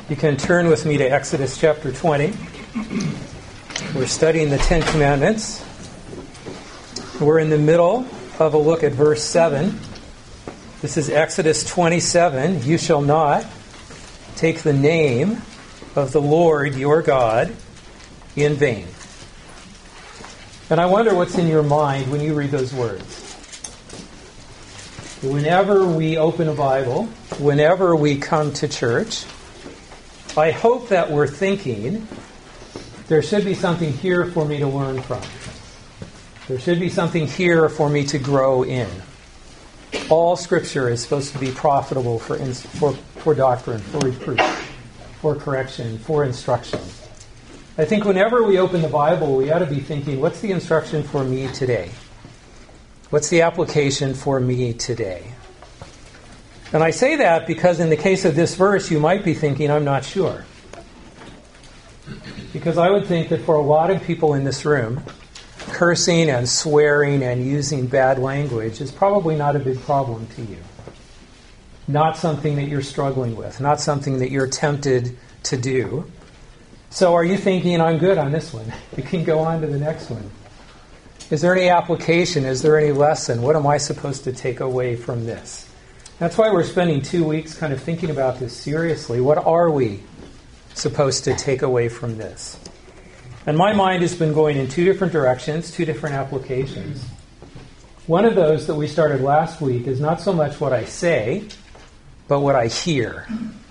You can turn with me to Exodus chapter 20. We're studying the Ten Commandments. We're in the middle of a look at verse 7. This is Exodus 27. You shall not take the name of the Lord your God in vain. And I wonder what's in your mind when you read those words. Whenever we open a Bible, whenever we come to church, I hope that we're thinking, there should be something here for me to learn from. There should be something here for me to grow in. All Scripture is supposed to be profitable for doctrine, for reproof, for correction, for instruction. I think whenever we open the Bible, we ought to be thinking, what's the instruction for me today? What's the application for me today? And I say that because in the case of this verse, you might be thinking, I'm not sure. Because I would think that for a lot of people in this room, cursing and swearing and using bad language is probably not a big problem to you. Not something that you're struggling with, not something that you're tempted to do. So are you thinking, I'm good on this one? You can go on to the next one. Is there any application? Is there any lesson? What am I supposed to take away from this? That's why we're spending 2 weeks kind of thinking about this seriously. What are we supposed to take away from this? And my mind has been going in two different directions, two different applications. One of those that we started last week is not so much what I say, but what I hear.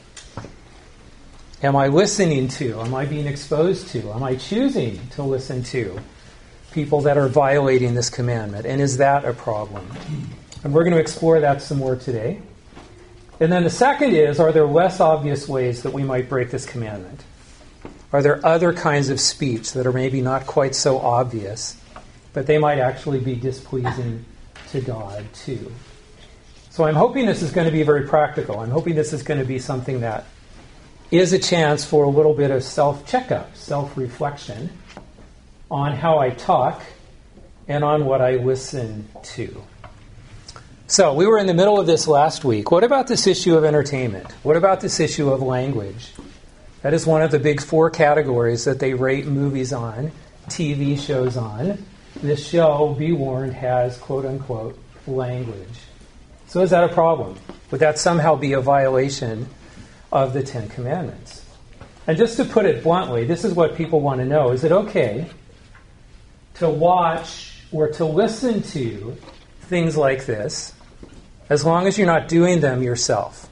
Am I listening to? Am I being exposed to? Am I choosing to listen to people that are violating this commandment? And is that a problem? And we're going to explore that some more today. And then the second is, are there less obvious ways that we might break this commandment? Are there other kinds of speech that are maybe not quite so obvious, but they might actually be displeasing to God too? So I'm hoping this is going to be very practical. I'm hoping this is going to be something that is a chance for a little bit of self-checkup, self-reflection on how I talk and on what I listen to. So we were in the middle of this last week. What about this issue of entertainment? What about this issue of language? That is one of the big four categories that they rate movies on, TV shows on. This show, be warned, has quote-unquote language. So is that a problem? Would that somehow be a violation of the Ten Commandments? And just to put it bluntly, this is what people want to know. Is it okay to watch or to listen to things like this as long as you're not doing them yourself?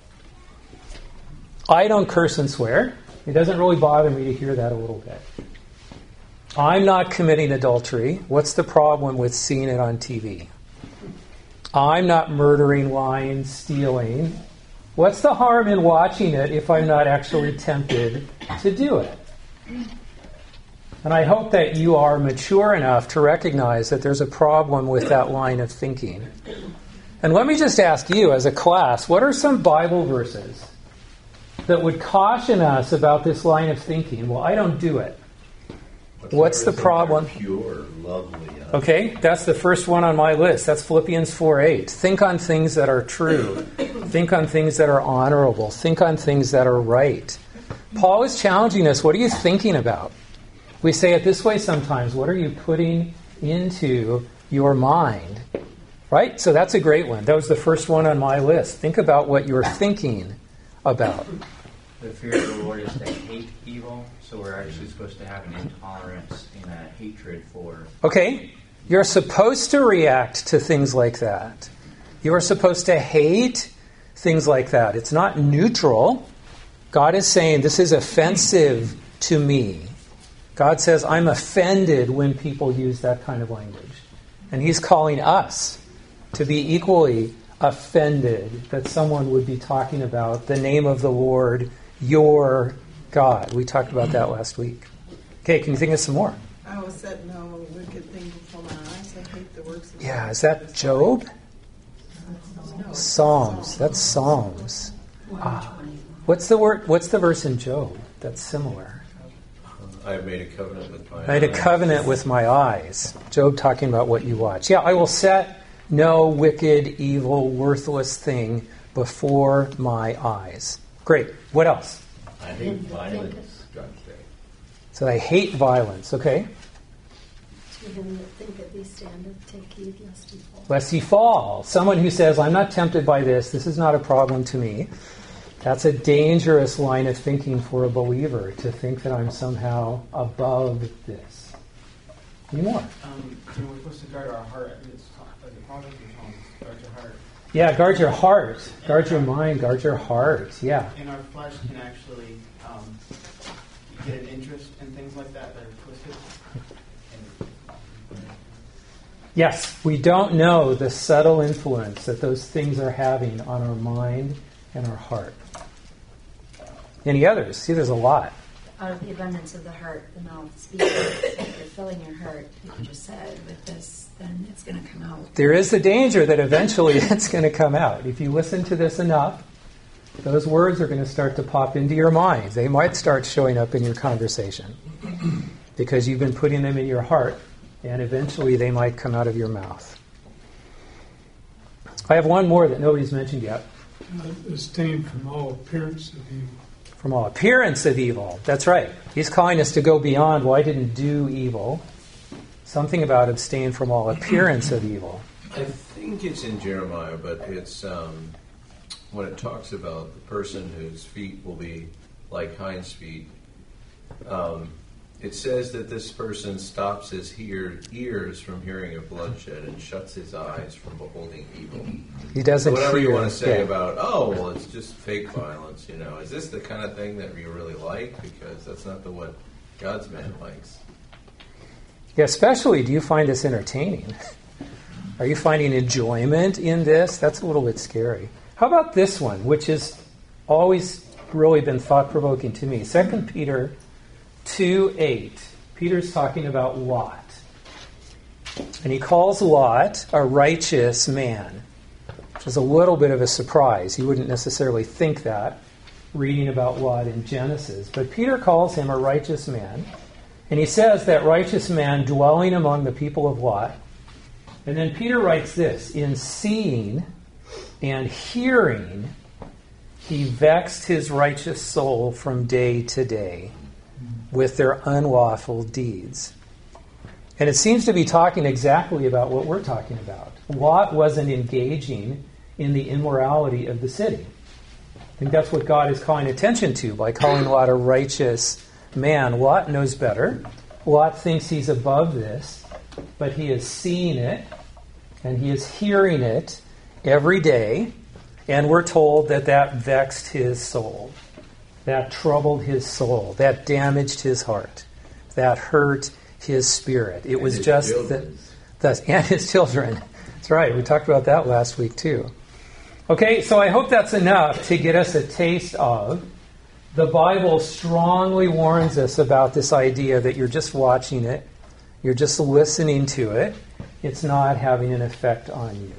I don't curse and swear. It doesn't really bother me to hear that a little bit. I'm not committing adultery. What's the problem with seeing it on TV? I'm not murdering, lying, stealing. What's the harm in watching it if I'm not actually tempted to do it? And I hope that you are mature enough to recognize that there's a problem with that line of thinking. And let me just ask you, as a class, what are some Bible verses that would caution us about this line of thinking? Well, I don't do it. What's the problem? Pure, lovely. Okay, that's the first one on my list. That's Philippians 4:8. Think on things that are true. Think on things that are honorable. Think on things that are right. Paul is challenging us. What are you thinking about? We say it this way sometimes. What are you putting into your mind? Right? So that's a great one. That was the first one on my list. Think about what you're thinking about. The fear of the Lord is to hate evil, so we're actually supposed to have an intolerance and a hatred for... Okay, you're supposed to react to things like that. You're supposed to hate things like that. It's not neutral. God is saying, this is offensive to me. God says, I'm offended when people use that kind of language. And He's calling us to be equally offended that someone would be talking about the name of the Lord, your God. We talked about that last week. Okay, can you think of some more? I will set no wicked thing before my eyes. I hate the works of Yeah, is that Job? Psalms. That's Psalms. What's the word? What's the verse in Job that's similar? I have made a covenant with my eyes. I made a covenant with my eyes. Job talking about what you watch. Yeah, I will set no wicked, evil, worthless thing before my eyes. Great. What else? I hate violence, God say. So I hate violence, okay? To him that thinketh he standeth, take heed lest he fall. Lest he fall. Someone who says, I'm not tempted by this is not a problem to me. That's a dangerous line of thinking for a believer, to think that I'm somehow above this. Any more? We're supposed to guard our heart. It's like the Proverbs or Psalms, guard your heart. Yeah, guard your heart. Guard your mind. Guard your heart. Yeah. And our flesh can actually get an interest in things like that are twisted. Yes, we don't know the subtle influence that those things are having on our mind and our heart. Any others? See, there's a lot. Out of the abundance of the heart, the mouth speaks. If you're filling your heart, like you just said, with this, then it's going to come out. There is the danger that eventually it's going to come out. If you listen to this enough, those words are going to start to pop into your mind. They might start showing up in your conversation because you've been putting them in your heart, and eventually they might come out of your mouth. I have one more that nobody's mentioned yet. Abstain from all appearance of evil. From all appearance of evil. That's right. He's calling us to go beyond, well, I didn't do evil. Something about abstain from all appearance of evil. I think it's in Jeremiah, but it's when it talks about the person whose feet will be like hinds' feet. It says that this person stops his ears from hearing of bloodshed and shuts his eyes from beholding evil. He doesn't Whatever fear. you want to say Yeah. about, oh, well, it's just fake violence, is this the kind of thing that you really like? Because that's not what God's man likes. Yeah, especially, do you find this entertaining? Are you finding enjoyment in this? That's a little bit scary. How about this one, which has always really been thought-provoking to me? 2 Peter 2:8. Peter's talking about Lot. And he calls Lot a righteous man, which is a little bit of a surprise. You wouldn't necessarily think that reading about Lot in Genesis. But Peter calls him a righteous man. And he says that righteous man dwelling among the people of Lot. And then Peter writes this, in seeing and hearing, he vexed his righteous soul from day to day with their unlawful deeds. And it seems to be talking exactly about what we're talking about. Lot wasn't engaging in the immorality of the city. I think that's what God is calling attention to by calling Lot a righteous man. Lot knows better. Lot thinks he's above this, but he is seeing it and he is hearing it every day, and we're told that vexed his soul. That troubled his soul. That damaged his heart. That hurt his spirit. It was just that, and his children. That's right. We talked about that last week too. Okay, so I hope that's enough to get us a taste of. The Bible strongly warns us about this idea that you're just watching it, you're just listening to it. It's not having an effect on you.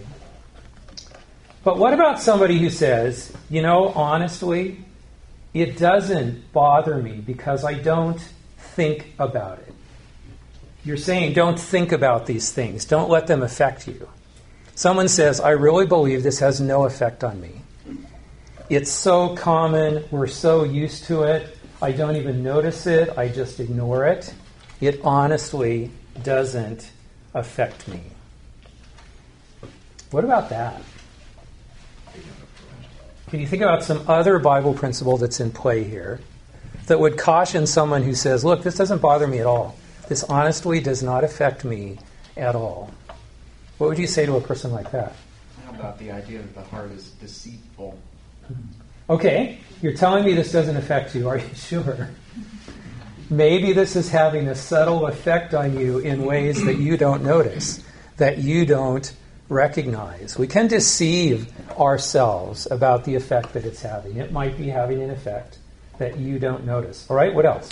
But what about somebody who says, honestly, it doesn't bother me because I don't think about it. You're saying don't think about these things. Don't let them affect you. Someone says, I really believe this has no effect on me. It's so common. We're so used to it. I don't even notice it. I just ignore it. It honestly doesn't affect me. What about that? Can you think about some other Bible principle that's in play here that would caution someone who says, look, this doesn't bother me at all. This honestly does not affect me at all. What would you say to a person like that? How about the idea that the heart is deceitful? Okay, you're telling me this doesn't affect you. Are you sure? Maybe this is having a subtle effect on you in ways that you don't notice, that you don't recognize. We can deceive ourselves about the effect that it's having. It might be having an effect that you don't notice. All right, what else?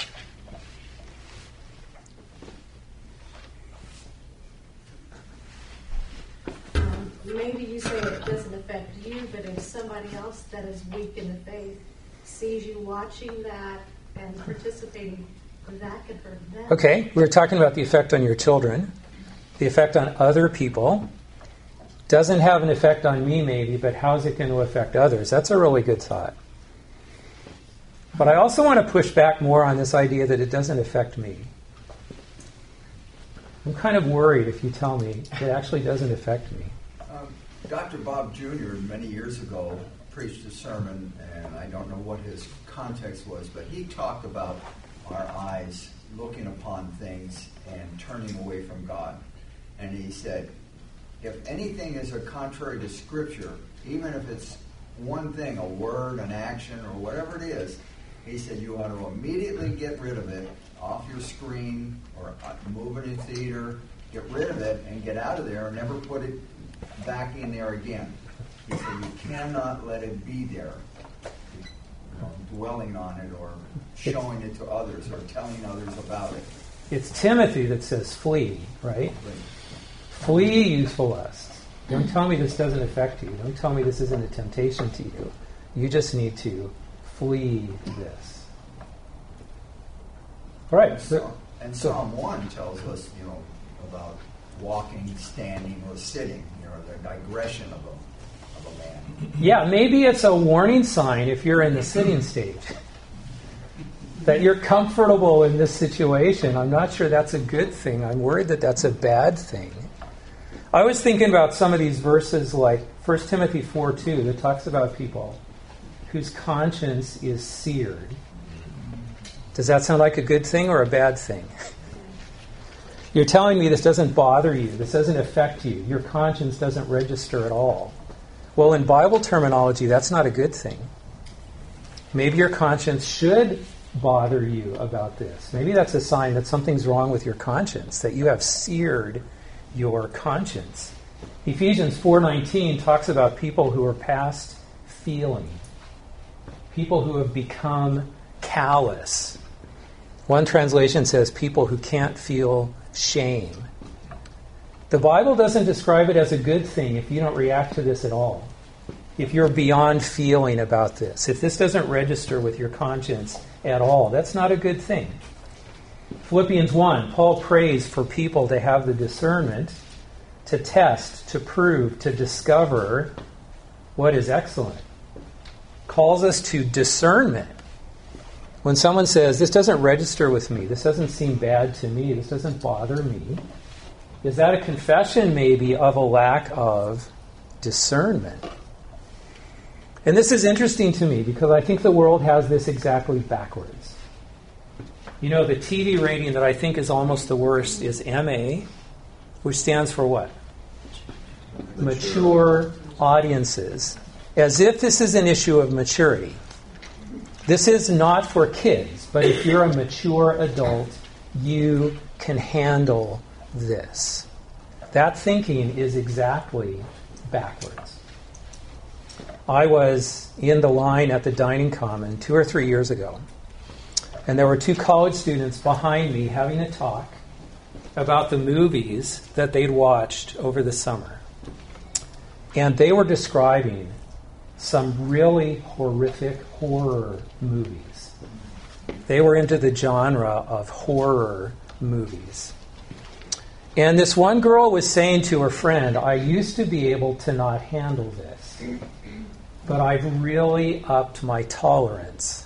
Maybe you say it doesn't affect you, but if somebody else that is weak in the faith sees you watching that and participating, that could hurt them. Okay, we were talking about the effect on your children, the effect on other people. Doesn't have an effect on me maybe, but how's it going to affect others? That's a really good thought. But I also want to push back more on this idea that it doesn't affect me. I'm kind of worried if you tell me it actually doesn't affect me. Dr. Bob Jr. many years ago preached a sermon, and I don't know what his context was, but he talked about our eyes looking upon things and turning away from God. And he said, if anything is a contrary to Scripture, even if it's one thing, a word, an action, or whatever it is, he said you ought to immediately get rid of it off your screen or move it in theater, get rid of it and get out of there and never put it back in there again. He said you cannot let it be there, dwelling on it or showing it to others or telling others about it. It's Timothy that says flee, right? Flee youthful lusts. Don't tell me this doesn't affect you. Don't tell me this isn't a temptation to you. You just need to flee this. All right. And Psalm 1 tells us, about walking, standing, or sitting, the digression of a man. Yeah, maybe it's a warning sign if you're in the sitting stage. That you're comfortable in this situation. I'm not sure that's a good thing. I'm worried that that's a bad thing. I was thinking about some of these verses like 1 Timothy 4:2 that talks about people whose conscience is seared. Does that sound like a good thing or a bad thing? You're telling me this doesn't bother you, this doesn't affect you, your conscience doesn't register at all. Well, in Bible terminology, that's not a good thing. Maybe your conscience should bother you about this. Maybe that's a sign that something's wrong with your conscience, that you have seared your conscience. Ephesians 4:19 talks about people who are past feeling, people who have become callous. One translation says people who can't feel shame. The Bible doesn't describe it as a good thing if you don't react to this at all. If you're beyond feeling about this, if this doesn't register with your conscience at all, that's not a good thing. Philippians 1, Paul prays for people to have the discernment to test, to prove, to discover what is excellent. Calls us to discernment. When someone says, this doesn't register with me, this doesn't seem bad to me, this doesn't bother me, is that a confession maybe of a lack of discernment? And this is interesting to me because I think the world has this exactly backwards. The TV rating that I think is almost the worst is MA, which stands for what? Mature audiences. As if this is an issue of maturity. This is not for kids, but if you're a mature adult, you can handle this. That thinking is exactly backwards. I was in the line at the Dining Common 2 or 3 years ago, and there were 2 college students behind me having a talk about the movies that they'd watched over the summer. And they were describing some really horrific horror movies. They were into the genre of horror movies. And this one girl was saying to her friend, I used to be able to not handle this, but I've really upped my tolerance.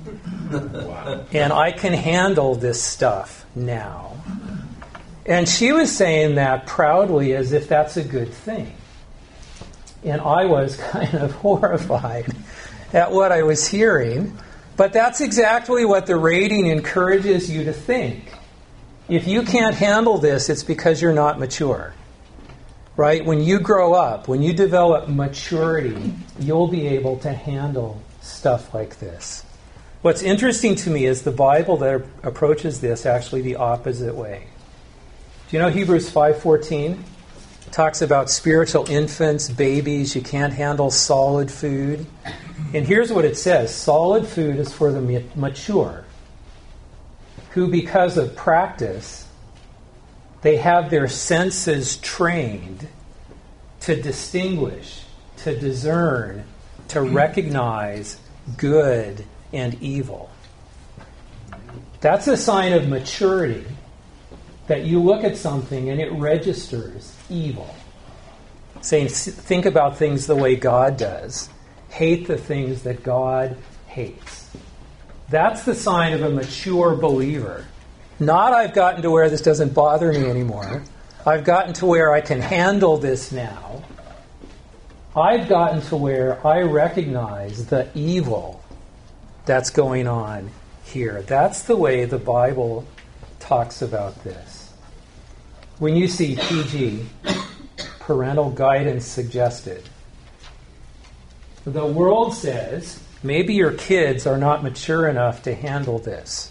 Wow. And I can handle this stuff now. And she was saying that proudly as if that's a good thing. And I was kind of horrified at what I was hearing. But that's exactly what the rating encourages you to think. If you can't handle this, it's because you're not mature. Right? When you grow up, when you develop maturity, you'll be able to handle stuff like this. What's interesting to me is the Bible that approaches this actually the opposite way. Do you know Hebrews 5:14? Talks about spiritual infants, babies. You can't handle solid food. And here's what it says. Solid food is for the mature, who because of practice, they have their senses trained to distinguish, to discern, to recognize good and evil. That's a sign of maturity, that you look at something and it registers evil. Saying, think about things the way God does. Hate the things that God hates. That's the sign of a mature believer. Not I've gotten to where this doesn't bother me anymore. I've gotten to where I can handle this now. I've gotten to where I recognize the evil that's going on here. That's the way the Bible talks about this. When you see PG, parental guidance suggested, the world says, maybe your kids are not mature enough to handle this.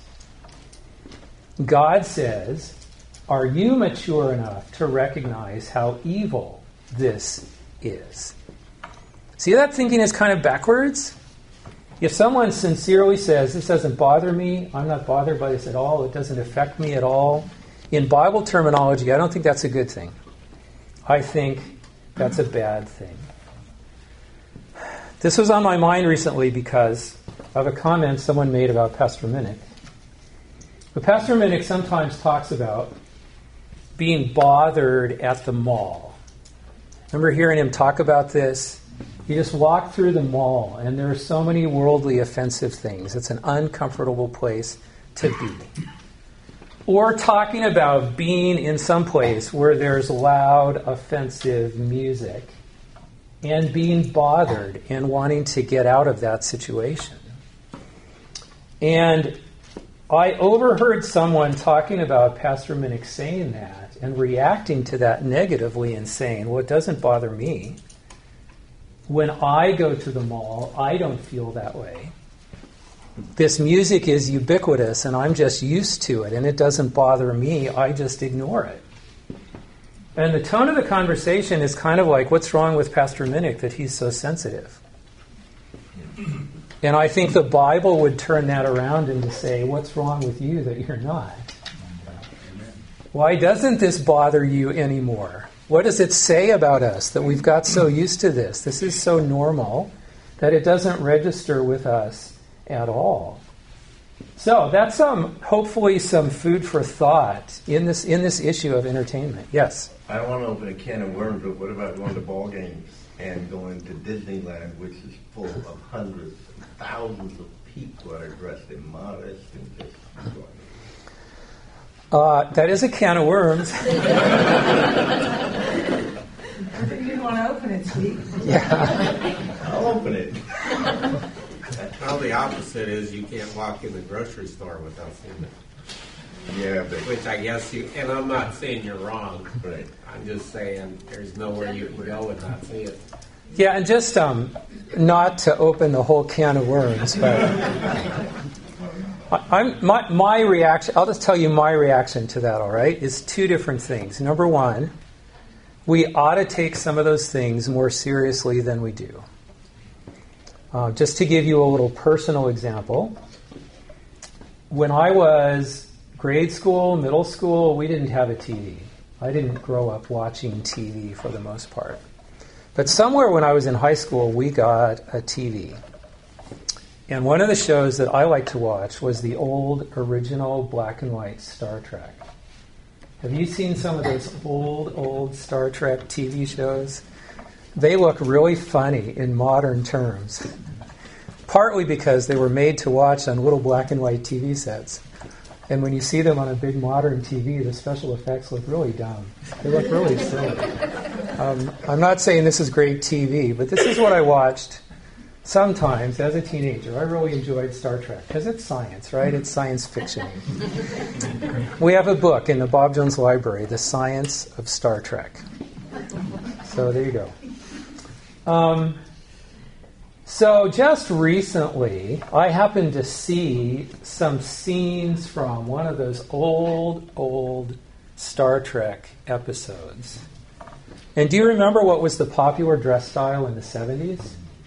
God says, are you mature enough to recognize how evil this is? See, that thinking is kind of backwards. If someone sincerely says, this doesn't bother me, I'm not bothered by this at all, it doesn't affect me at all, in Bible terminology, I don't think that's a good thing. I think that's a bad thing. This was on my mind recently because of a comment someone made about Pastor Minnick. But Pastor Minnick sometimes talks about being bothered at the mall. Remember hearing him talk about this? You just walk through the mall, and there are so many worldly offensive things. It's an uncomfortable place to be. Or talking about being in some place where there's loud, offensive music and being bothered and wanting to get out of that situation. And I overheard someone talking about Pastor Minnick saying that and reacting to that negatively and saying, well, it doesn't bother me. When I go to the mall, I don't feel that way. This music is ubiquitous and I'm just used to it and it doesn't bother me, I just ignore it. And the tone of the conversation is kind of like, what's wrong with Pastor Minnick that he's so sensitive? And I think the Bible would turn that around and to say, what's wrong with you that you're not? Why doesn't this bother you anymore? What does it say about us that we've got so used to this? This is so normal that it doesn't register with us at all. So that's hopefully some food for thought in this issue of entertainment. Yes? I don't want to open a can of worms, but what about going to ball games and going to Disneyland, which is full of hundreds and thousands of people that are dressed immodest and just enjoying it? That is a can of worms. You want to open it, Steve? Yeah. I'll open it. Well, the opposite is you can't walk in the grocery store without seeing it. Yeah, but Which I guess you, and I'm not saying you're wrong. right. I'm just saying there's nowhere you can go and not see it. Yeah, and just not to open the whole can of worms, but my reaction, I'll just tell you my reaction to that, all right, is two different things. Number one, we ought to take some of those things more seriously than we do. Just to give you a little personal example, when I was grade school, middle school, we didn't have a TV. I didn't grow up watching TV for the most part. But somewhere when I was in high school, we got a TV. And one of the shows that I liked to watch was the old, original black and white Star Trek. Have you seen some of those old Star Trek TV shows? They look really funny in modern terms. Partly because they were made to watch on little black and white TV sets. And when you see them on a big modern TV, the special effects look really dumb. They look really silly. I'm not saying this is great TV, but this is what I watched sometimes as a teenager. I really enjoyed Star Trek because it's science, right? It's science fiction. We have a book in the Bob Jones Library, The Science of Star Trek. So there you go. So just recently, I happened to see some scenes from one of those old Star Trek episodes. And do you remember what was the popular dress style in the 70s?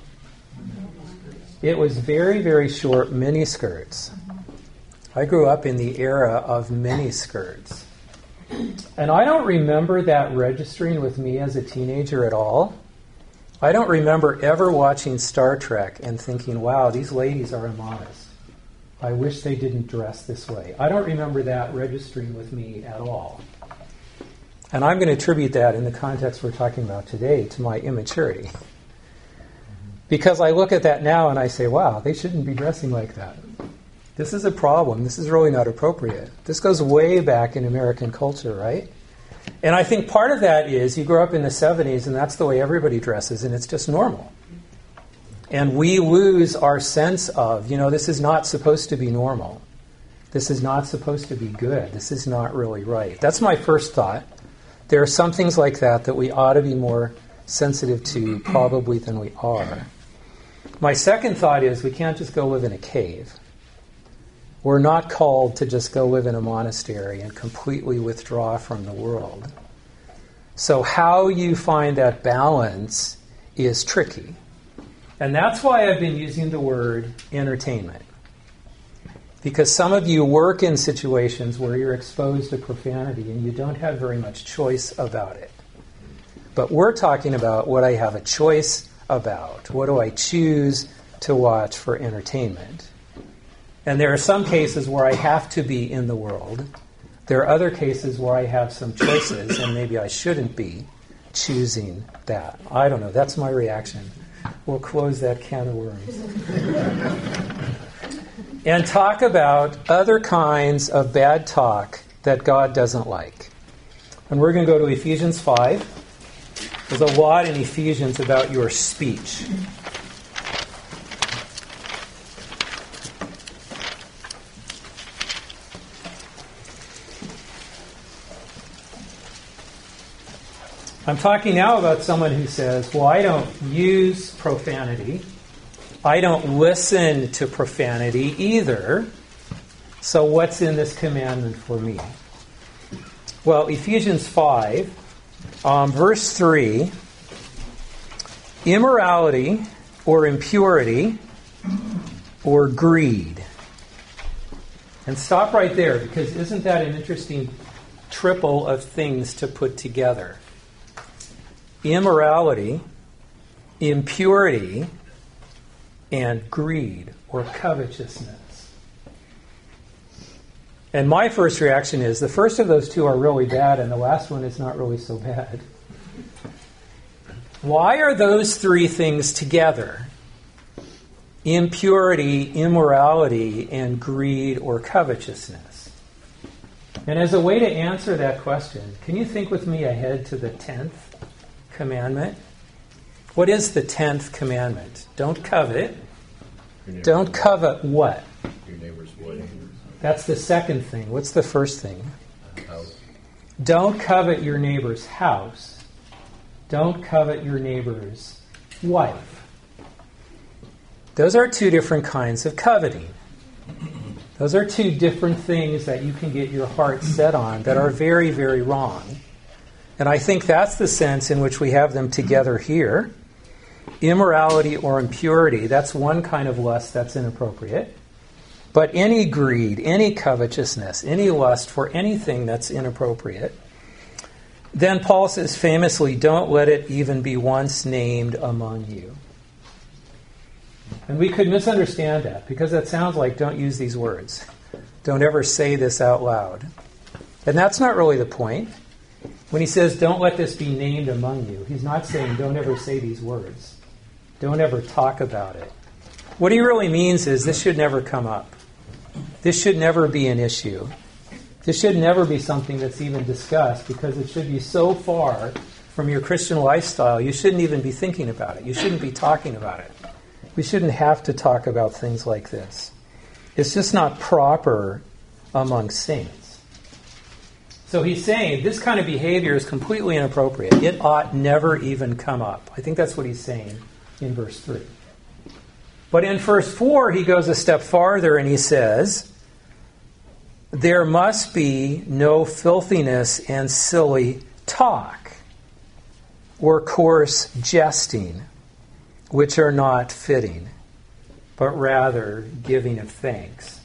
It was very, very short miniskirts. I grew up in the era of miniskirts. And I don't remember that registering with me as a teenager at all. I don't remember ever watching Star Trek and thinking, wow, these ladies are immodest. I wish they didn't dress this way. I don't remember that registering with me at all. And I'm going to attribute that in the context we're talking about today to my immaturity. Because I look at that now and I say, wow, they shouldn't be dressing like that. This is a problem. This is really not appropriate. This goes way back in American culture, right? And I think part of that is you grow up in the 70s and that's the way everybody dresses and it's just normal. And we lose our sense of, this is not supposed to be normal. This is not supposed to be good. This is not really right. That's my first thought. There are some things like that we ought to be more sensitive to probably than we are. My second thought is we can't just go live in a cave. We're not called to just go live in a monastery and completely withdraw from the world. So how you find that balance is tricky. And that's why I've been using the word entertainment. Because some of you work in situations where you're exposed to profanity and you don't have very much choice about it. But we're talking about what I have a choice about. What do I choose to watch for entertainment? And there are some cases where I have to be in the world. There are other cases where I have some choices and maybe I shouldn't be choosing that. I don't know. That's my reaction. We'll close that can of worms. And talk about other kinds of bad talk that God doesn't like. And we're going to go to Ephesians 5. There's a lot in Ephesians about your speech. I'm talking now about someone who says, well, I don't use profanity. I don't listen to profanity either. So what's in this commandment for me? Well, Ephesians 5, verse 3, immorality or impurity or greed. And stop right there, because isn't that an interesting triple of things to put together? Immorality, impurity, and greed or covetousness. And my first reaction is the first of those two are really bad and the last one is not really so bad. Why are those three things together? Impurity, immorality, and greed or covetousness. And as a way to answer that question, can you think with me ahead to the 10th commandment? What is the 10th commandment? Don't covet. Don't covet what? Your neighbor's what? That's the second thing. What's the first thing? House. Don't covet your neighbor's house. Don't covet your neighbor's wife. Those are two different kinds of coveting. Those are two different things that you can get your heart set on that are very, very wrong. And I think that's the sense in which we have them together here. Immorality or impurity, that's one kind of lust that's inappropriate. But any greed, any covetousness, any lust for anything that's inappropriate, then Paul says famously, don't let it even be once named among you. And we could misunderstand that because that sounds like don't use these words. Don't ever say this out loud. And that's not really the point. When he says don't let this be named among you, he's not saying don't ever say these words. Don't ever talk about it. What he really means is this should never come up. This should never be an issue. This should never be something that's even discussed because it should be so far from your Christian lifestyle, you shouldn't even be thinking about it. You shouldn't be talking about it. We shouldn't have to talk about things like this. It's just not proper among saints. So he's saying this kind of behavior is completely inappropriate. It ought never even come up. I think that's what he's saying in verse 3. But in verse 4, he goes a step farther and he says, there must be no filthiness and silly talk or coarse jesting, which are not fitting, but rather giving of thanks.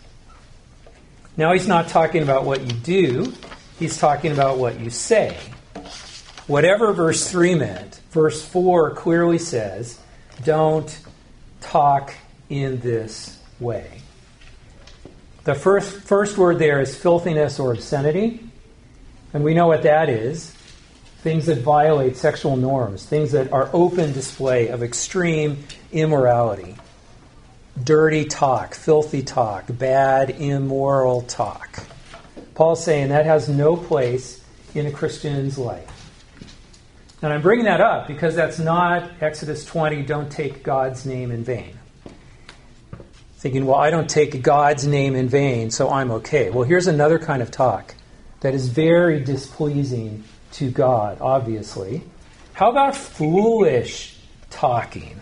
Now he's not talking about what you do, he's talking about what you say. Whatever verse 3 meant, verse 4 clearly says, don't talk in this way. The first word there is filthiness or obscenity, and we know what that is. Things that violate sexual norms, things that are open display of extreme immorality. dirty talk, filthy talk, bad, immoral talk. Paul's saying that has no place in a Christian's life. And I'm bringing that up because that's not Exodus 20, don't take God's name in vain. Thinking, well, I don't take God's name in vain, so I'm okay. Well, here's another kind of talk that is very displeasing to God, obviously. How about foolish talking?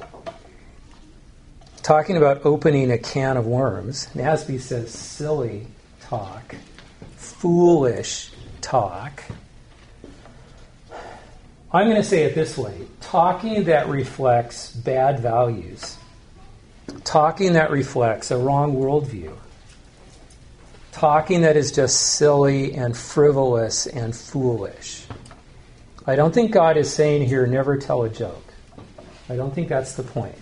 Talking about opening a can of worms. Nasby says silly talk, foolish talk. I'm going to say it this way. Talking that reflects bad values. Talking that reflects a wrong worldview. Talking that is just silly and frivolous and foolish. I don't think God is saying here, never tell a joke. I don't think that's the point.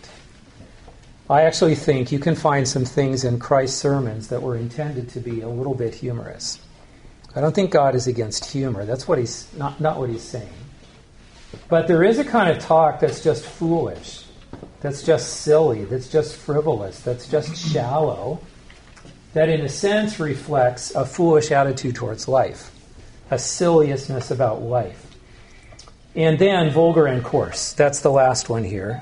I actually think you can find some things in Christ's sermons that were intended to be a little bit humorous. I don't think God is against humor. That's what he's not what he's saying. But there is a kind of talk that's just foolish, that's just silly, that's just frivolous, that's just shallow, that in a sense reflects a foolish attitude towards life, a silliness about life. And then vulgar and coarse. That's the last one here.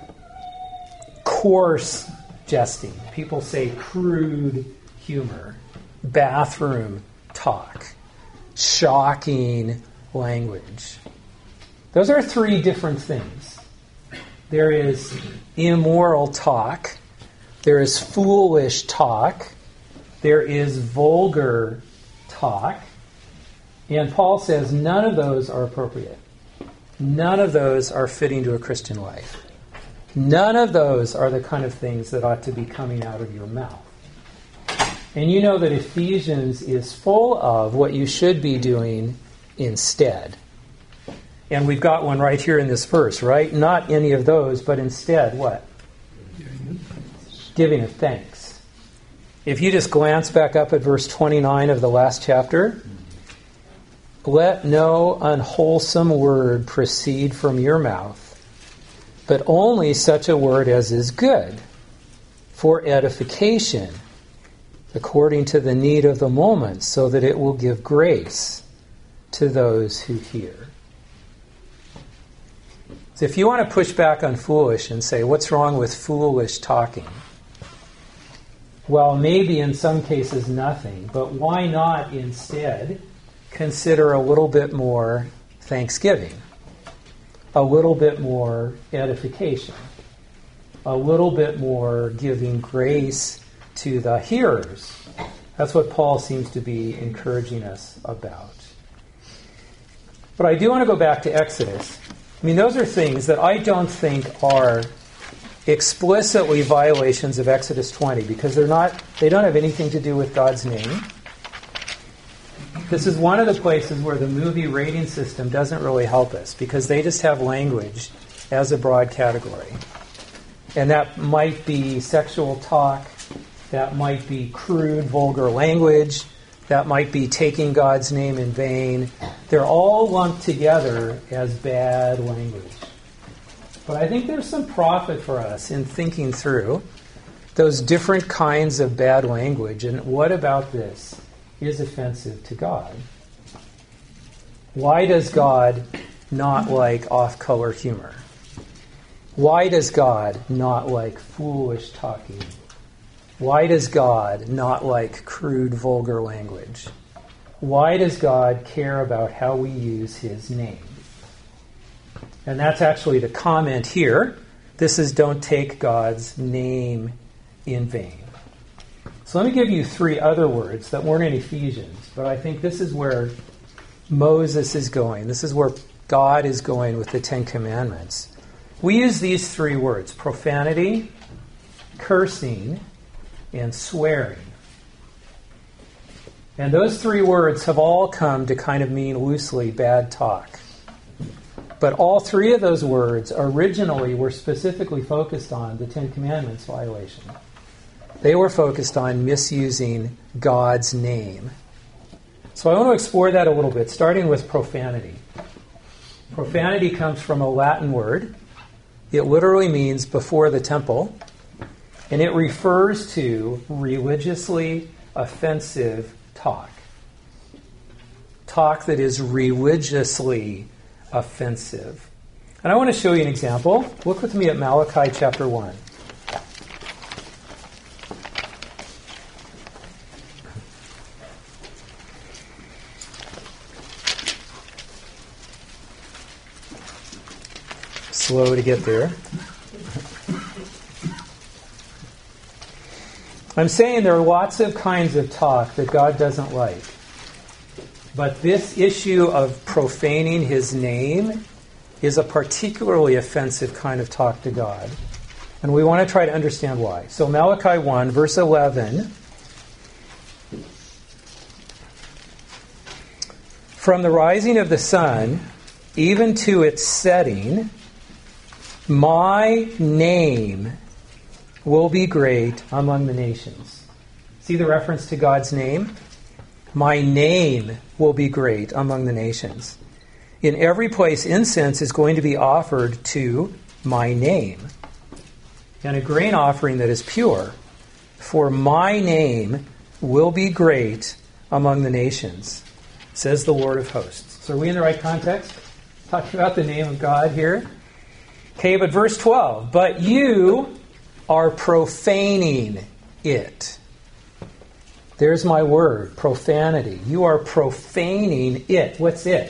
Coarse jesting. People say crude humor, bathroom talk, shocking language. Those are three different things. There is immoral talk, there is foolish talk, there is vulgar talk, and Paul says none of those are appropriate. None of those are fitting to a Christian life. None of those are the kind of things that ought to be coming out of your mouth. And you know that Ephesians is full of what you should be doing instead. And we've got one right here in this verse, right? Not any of those, but instead what? Giving of thanks. If you just glance back up at verse 29 of the last chapter, let no unwholesome word proceed from your mouth, but only such a word as is good for edification, according to the need of the moment, so that it will give grace to those who hear. So if you want to push back on foolish and say, what's wrong with foolish talking? Well, maybe in some cases nothing, but why not instead consider a little bit more thanksgiving, a little bit more edification, a little bit more giving grace to the hearers. That's what Paul seems to be encouraging us about. But I do want to go back to Exodus. I mean, those are things that I don't think are explicitly violations of Exodus 20 because they don't have anything to do with God's name. This is one of the places where the movie rating system doesn't really help us because they just have language as a broad category. And that might be sexual talk, that might be crude, vulgar language, that might be taking God's name in vain. They're all lumped together as bad language. But I think there's some profit for us in thinking through those different kinds of bad language and what about this is offensive to God. Why does God not like off-color humor? Why does God not like foolish talking? Why does God not like crude, vulgar language? Why does God care about how we use his name? And that's actually the comment here. This is don't take God's name in vain. So let me give you three other words that weren't in Ephesians, but I think this is where Moses is going. This is where God is going with the Ten Commandments. We use these three words: profanity, cursing, and swearing. And those three words have all come to kind of mean loosely bad talk. But all three of those words originally were specifically focused on the Ten Commandments violation. They were focused on misusing God's name. So I want to explore that a little bit, starting with profanity. Profanity comes from a Latin word. It literally means before the temple. And it refers to religiously offensive talk. Talk that is religiously offensive. And I want to show you an example. Look with me at Malachi chapter 1. Slow to get there. I'm saying there are lots of kinds of talk that God doesn't like. But this issue of profaning his name is a particularly offensive kind of talk to God. And we want to try to understand why. So Malachi 1, verse 11. From the rising of the sun, even to its setting, my name will be great among the nations. See the reference to God's name? My name will be great among the nations. In every place, incense is going to be offered to my name, and a grain offering that is pure. For my name will be great among the nations, says the Lord of hosts. So are we in the right context? Talking about the name of God here. Okay, but verse 12. But you are profaning it. There's my word, profanity. You are profaning it. What's it?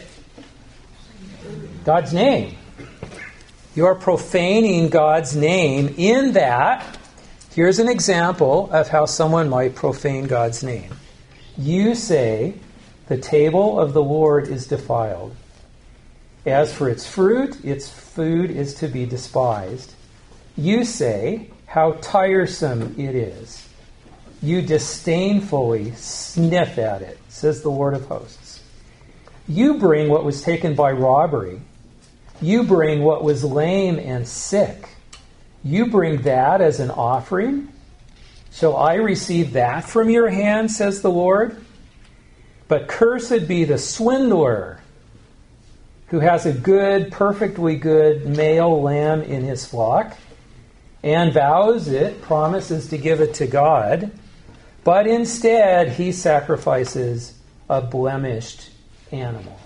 God's name. You are profaning God's name in that, here's an example of how someone might profane God's name. You say, the table of the Lord is defiled. As for its fruit, its food is to be despised. You say, how tiresome it is. You disdainfully sniff at it, says the Lord of hosts. You bring what was taken by robbery. You bring what was lame and sick. You bring that as an offering. Shall I receive that from your hand, says the Lord? But cursed be the swindler who has a good, perfectly good male lamb in his flock and vows it, promises to give it to God, but instead he sacrifices a blemished animal.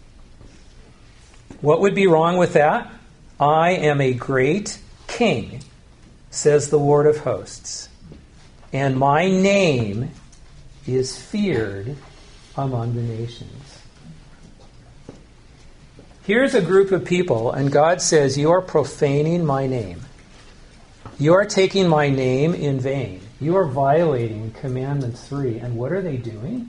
What would be wrong with that? I am a great king, says the Lord of hosts, and my name is feared among the nations. Here's a group of people, and God says, you are profaning my name. You are taking my name in vain. You are violating Commandment 3. And what are they doing?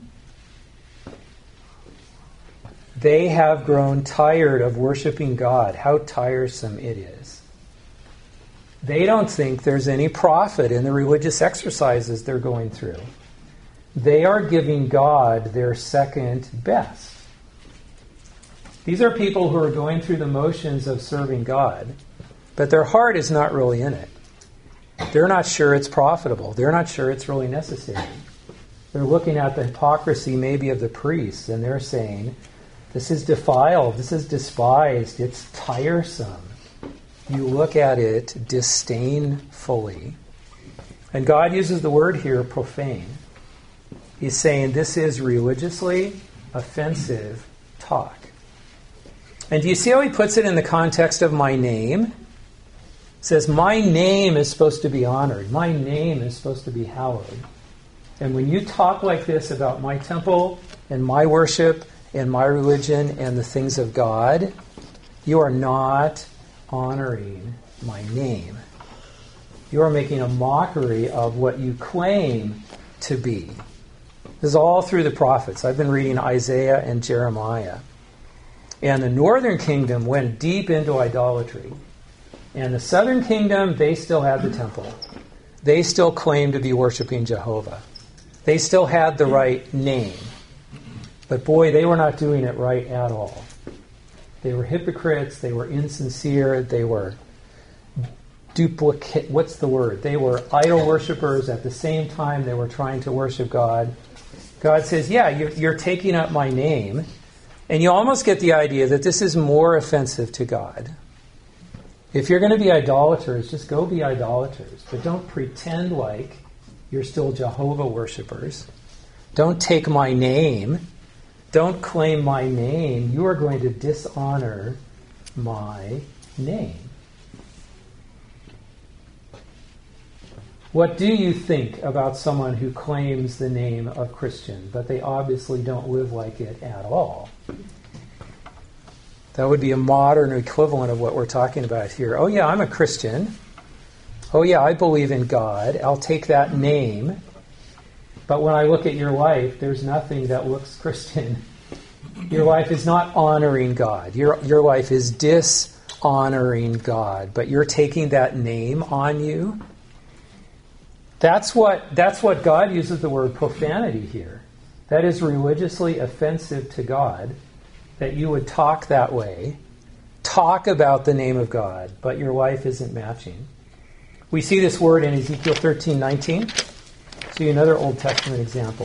They have grown tired of worshiping God. How tiresome it is. They don't think there's any profit in the religious exercises they're going through. They are giving God their second best. These are people who are going through the motions of serving God, but their heart is not really in it. They're not sure it's profitable. They're not sure it's really necessary. They're looking at the hypocrisy maybe of the priests, and they're saying, this is defiled, this is despised, it's tiresome. You look at it disdainfully. And God uses the word here, profane. He's saying this is religiously offensive talk. And do you see how he puts it in the context of my name? It says, my name is supposed to be honored. My name is supposed to be hallowed. And when you talk like this about my temple and my worship and my religion and the things of God, you are not honoring my name. You are making a mockery of what you claim to be. This is all through the prophets. I've been reading Isaiah and Jeremiah. And the northern kingdom went deep into idolatry. And the southern kingdom, they still had the temple. They still claimed to be worshiping Jehovah. They still had the right name. But boy, they were not doing it right at all. They were hypocrites. They were insincere. They were duplicate. What's the word? They were idol worshipers. At the same time, they were trying to worship God. God says, yeah, you're taking up my name. And you almost get the idea that this is more offensive to God. If you're going to be idolaters, just go be idolaters. But don't pretend like you're still Jehovah worshipers. Don't take my name. Don't claim my name. You are going to dishonor my name. What do you think about someone who claims the name of Christian, but they obviously don't live like it at all? That would be a modern equivalent of what we're talking about here. Oh yeah, I'm a Christian. Oh yeah, I believe in God. I'll take that name. But when I look at your life, there's nothing that looks Christian. Your life is not honoring God. Your life is dishonoring God. But you're taking that name on you. That's what God uses the word profanity here. That is religiously offensive to God, that you would talk that way, talk about the name of God, but your life isn't matching. We see this word in Ezekiel 13:19. See another Old Testament example.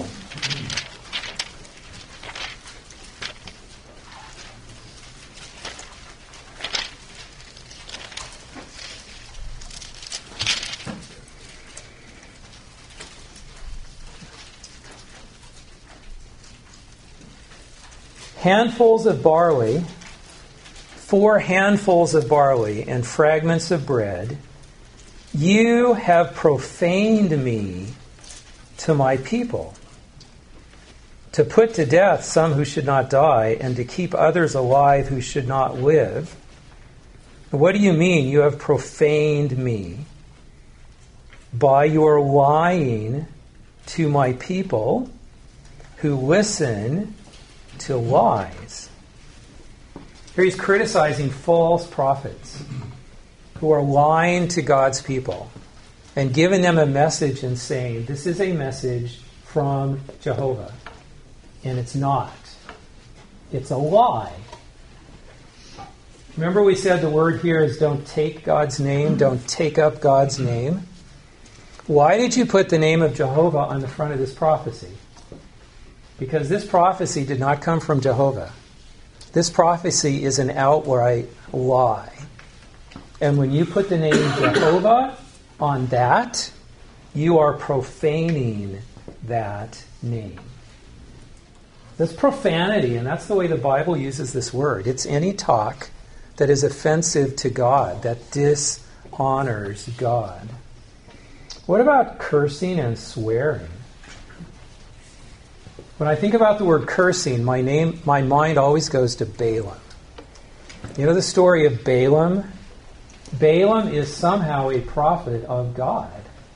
Handfuls of barley, 4 handfuls of barley and fragments of bread, you have profaned me to my people, to put to death some who should not die, and to keep others alive who should not live. What do you mean you have profaned me? By your lying to my people who listen to lies. Here he's criticizing false prophets who are lying to God's people and giving them a message and saying, this is a message from Jehovah. And it's not. It's a lie. Remember we said the word here is don't take God's name, don't take up God's name. Why did you put the name of Jehovah on the front of this prophecy? Because this prophecy did not come from Jehovah. This prophecy is an outright lie. And when you put the name Jehovah on that, you are profaning that name. That's profanity, and that's the way the Bible uses this word. It's any talk that is offensive to God, that dishonors God. What about cursing and swearing? When I think about the word cursing, my mind always goes to Balaam. You know the story of Balaam? Balaam is somehow a prophet of God.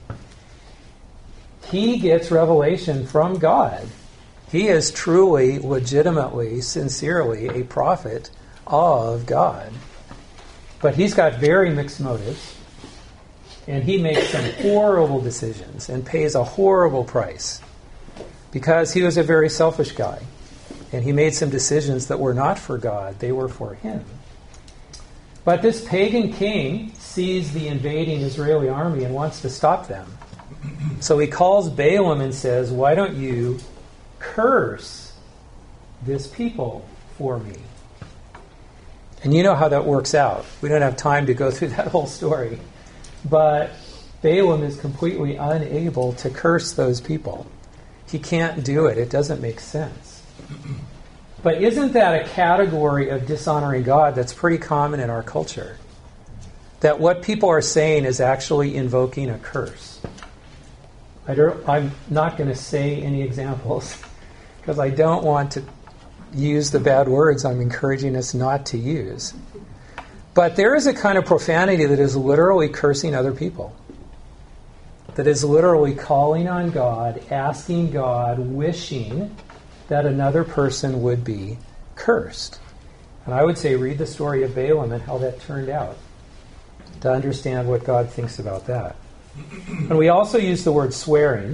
He gets revelation from God. He is truly, legitimately, sincerely a prophet of God. But he's got very mixed motives. And he makes some horrible decisions and pays a horrible price. Because he was a very selfish guy. And he made some decisions that were not for God, they were for him. But this pagan king sees the invading Israeli army and wants to stop them. So he calls Balaam and says, why don't you curse this people for me? And you know how that works out. We don't have time to go through that whole story. But Balaam is completely unable to curse those people. He can't do it. It doesn't make sense. But isn't that a category of dishonoring God that's pretty common in our culture? That what people are saying is actually invoking a curse. I'm not going to say any examples because I don't want to use the bad words I'm encouraging us not to use. But there is a kind of profanity that is literally cursing other people. That is literally calling on God, asking God, wishing that another person would be cursed. And I would say read the story of Balaam and how that turned out to understand what God thinks about that. And we also use the word swearing.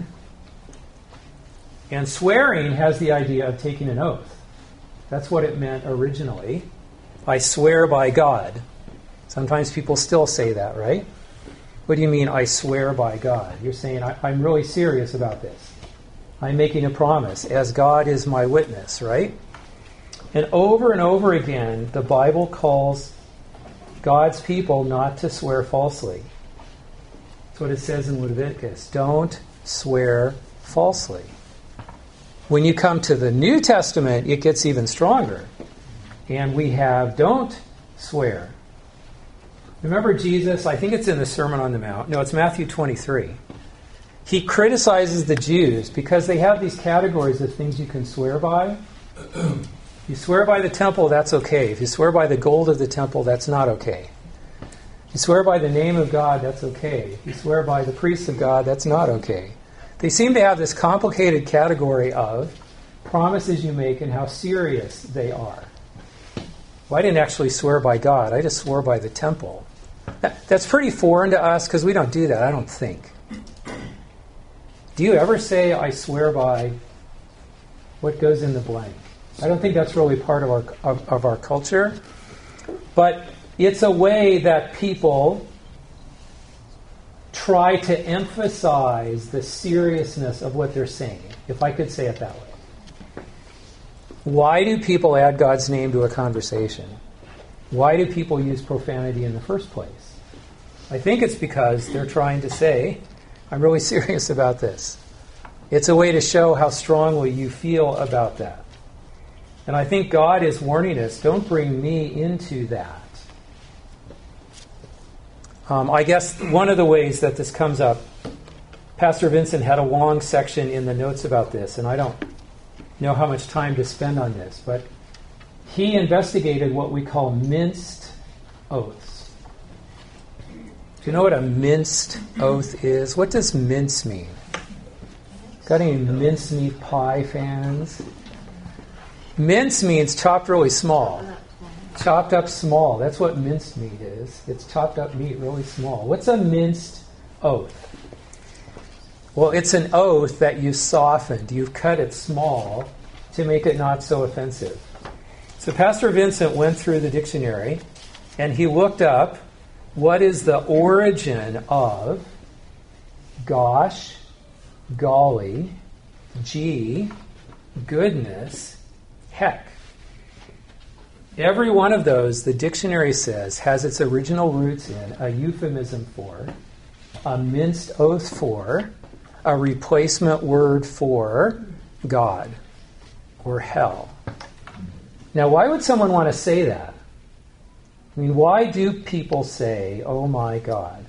And swearing has the idea of taking an oath. That's what it meant originally. I swear by God. Sometimes people still say that, right? What do you mean, I swear by God? You're saying, I'm really serious about this. I'm making a promise, as God is my witness, right? And over again, the Bible calls God's people not to swear falsely. That's what it says in Leviticus. Don't swear falsely. When you come to the New Testament, it gets even stronger. And we have don't swear. Remember Jesus, I think it's in the Sermon on the Mount. No, it's Matthew 23. He criticizes the Jews because they have these categories of things you can swear by. You swear by the temple, that's okay. If you swear by the gold of the temple, that's not okay. You swear by the name of God, that's okay. If you swear by the priests of God, that's not okay. They seem to have this complicated category of promises you make and how serious they are. Well, I didn't actually swear by God. I just swore by the temple. That's pretty foreign to us because we don't do that, I don't think. Do you ever say, I swear by what goes in the blank? I don't think that's really part of our culture. But it's a way that people try to emphasize the seriousness of what they're saying, if I could say it that way. Why do people add God's name to a conversation? Why do people use profanity in the first place? I think it's because they're trying to say, I'm really serious about this. It's a way to show how strongly you feel about that. And I think God is warning us, don't bring me into that. I guess one of the ways that this comes up, Pastor Vincent had a long section in the notes about this, and I don't know how much time to spend on this, but he investigated what we call minced oaths. Do you know what a minced oath is? What does mince mean? Got any mincemeat pie fans? Mince means chopped really small. Chopped up small. That's what minced meat is. It's chopped up meat really small. What's a minced oath? Well, it's an oath that you softened. You've cut it small to make it not so offensive. So Pastor Vincent went through the dictionary and he looked up what is the origin of gosh, golly, gee, goodness, heck. Every one of those, the dictionary says, has its original roots in a euphemism for, a minced oath for, a replacement word for God or hell. Now, why would someone want to say that? I mean, why do people say, oh my God?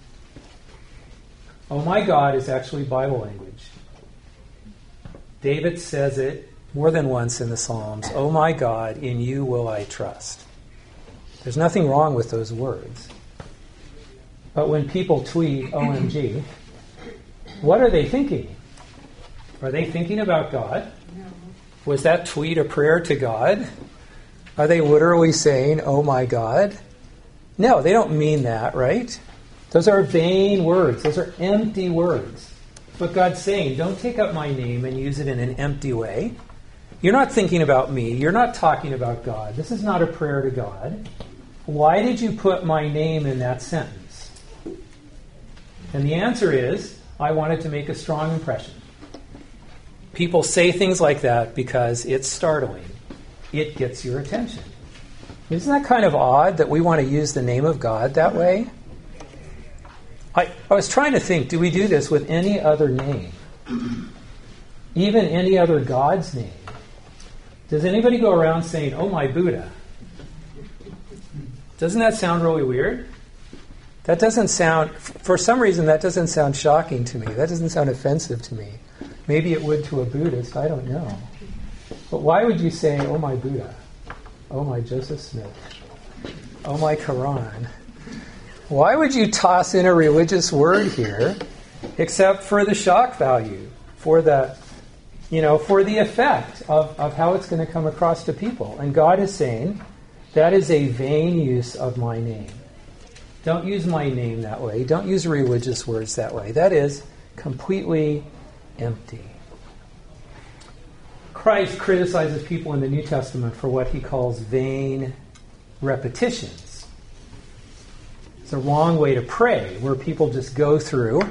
Oh my God is actually Bible language. David says it more than once in the Psalms, oh my God, in you will I trust. There's nothing wrong with those words. But when people tweet OMG, what are they thinking? Are they thinking about God? Was that tweet a prayer to God? Are they literally saying, oh my God? No, they don't mean that, right? Those are vain words. Those are empty words. But God's saying, don't take up my name and use it in an empty way. You're not thinking about me. You're not talking about God. This is not a prayer to God. Why did you put my name in that sentence? And the answer is, I wanted to make a strong impression. People say things like that because it's startling. It gets your attention. Isn't that kind of odd that we want to use the name of God that way? I was trying to think, do we do this with any other name? Even any other God's name? Does anybody go around saying, oh my Buddha? Doesn't that sound really weird? That doesn't sound, for some reason, that doesn't sound shocking to me. That doesn't sound offensive to me. Maybe it would to a Buddhist, I don't know. But why would you say, oh my Buddha? Oh my Joseph Smith? Oh my Quran? Why would you toss in a religious word here, except for the shock value, for the, for the effect of how it's going to come across to people? And God is saying, that is a vain use of my name. Don't use my name that way. Don't use religious words that way. That is completely empty. Christ criticizes people in the New Testament for what he calls vain repetitions. It's a wrong way to pray, where people just go through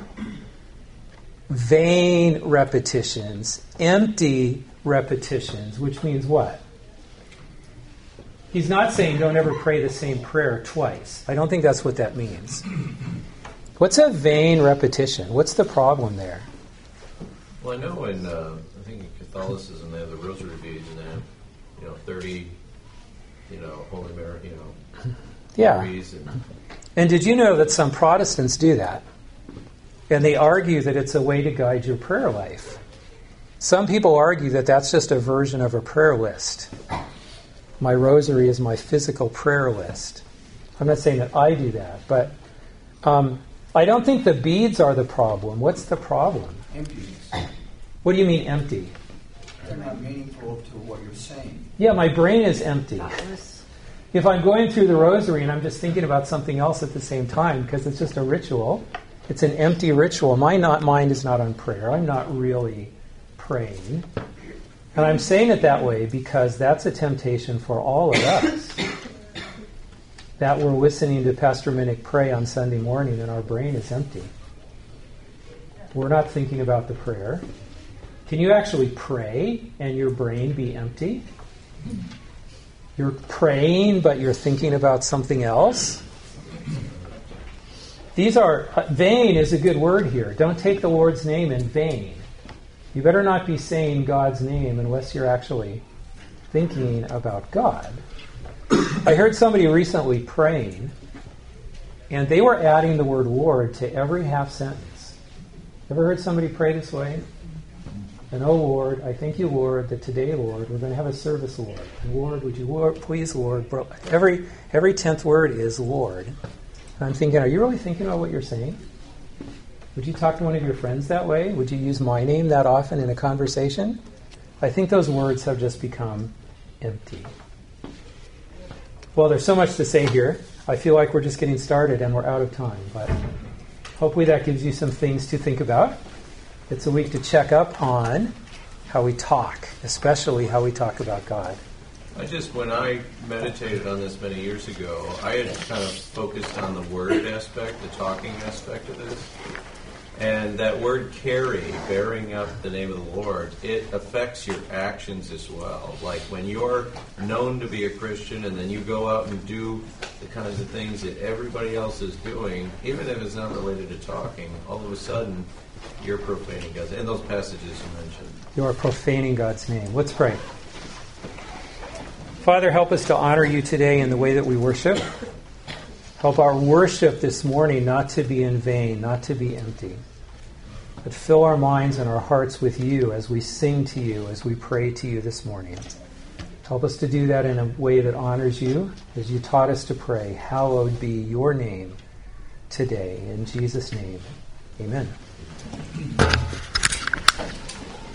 vain repetitions, empty repetitions, which means what? He's not saying don't ever pray the same prayer twice. I don't think that's what that means. What's a vain repetition? What's the problem there? Well, I know in I think in Catholicism they have the Rosary beads and they have 30 Holy Mary Maries And did you know that some Protestants do that? And they argue that it's a way to guide your prayer life. Some people argue that that's just a version of a prayer list. My rosary is my physical prayer list. I'm not saying that I do that, but I don't think the beads are the problem. What's the problem? Emptiness. What do you mean empty? They're not meaningful to what you're saying. Yeah, my brain is empty. If I'm going through the rosary and I'm just thinking about something else at the same time, because it's just a ritual, it's an empty ritual. My mind is not on prayer. I'm not really praying. And I'm saying it that way because that's a temptation for all of us. That we're listening to Pastor Minnick pray on Sunday morning and our brain is empty. We're not thinking about the prayer. Can you actually pray and your brain be empty? You're praying, but you're thinking about something else? Vain is a good word here. Don't take the Lord's name in vain. You better not be saying God's name unless you're actually thinking about God. I heard somebody recently praying, and they were adding the word Lord to every half sentence. Ever heard somebody pray this way? And oh Lord, I thank you, Lord, that today, Lord, we're going to have a service, Lord. And Lord, would you, Lord, please, Lord. Every 10th word is Lord. And I'm thinking, are you really thinking about what you're saying? Would you talk to one of your friends that way? Would you use my name that often in a conversation? I think those words have just become empty. Well, there's so much to say here. I feel like we're just getting started and we're out of time. But hopefully that gives you some things to think about. It's a week to check up on how we talk, especially how we talk about God. When I meditated on this many years ago, I had kind of focused on the word aspect, the talking aspect of this. And that word carry, bearing up the name of the Lord, it affects your actions as well. Like when you're known to be a Christian and then you go out and do the kinds of things that everybody else is doing, even if it's not related to talking, all of a sudden you're profaning God's name. In those passages you mentioned. You are profaning God's name. Let's pray. Father, help us to honor you today in the way that we worship. Help our worship this morning not to be in vain, not to be empty. But fill our minds and our hearts with you as we sing to you, as we pray to you this morning. Help us to do that in a way that honors you, as you taught us to pray. Hallowed be your name today. In Jesus' name, amen.